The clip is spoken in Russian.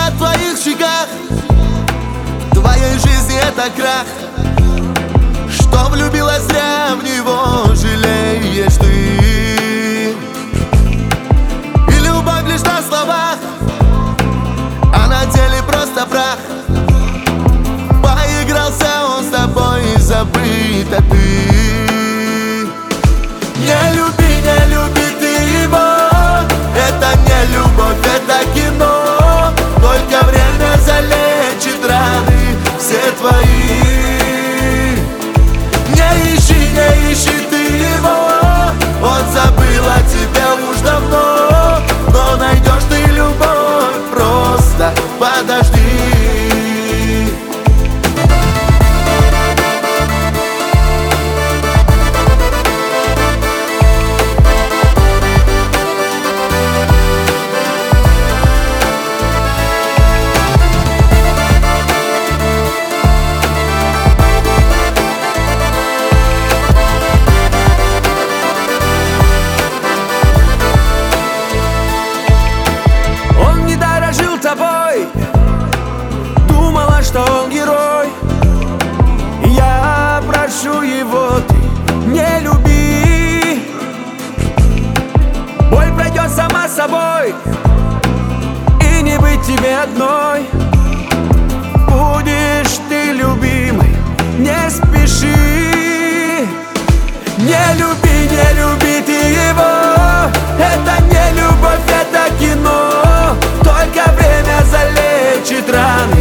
на твоих щеках. В твоей жизни это крах, что влюбилась зря в него, жалеешь ты. И любовь лишь на словах, а на деле просто прах. Поигрался он с тобой и забыт, а ты не люби ты его. Это не любовь, это кино. Только время залечит раны все твои. Не ищи ты его, он забыл о тебе уж давно. Но найдешь ты любовь, просто подожди. Думала, что он герой. Я прошу его, ты не люби. Боль пройдет сама собой, и не быть тебе одной. Будешь ты любимой, не спеши. Не люби ты его. Это не любовь, это кино. Только время залечит раны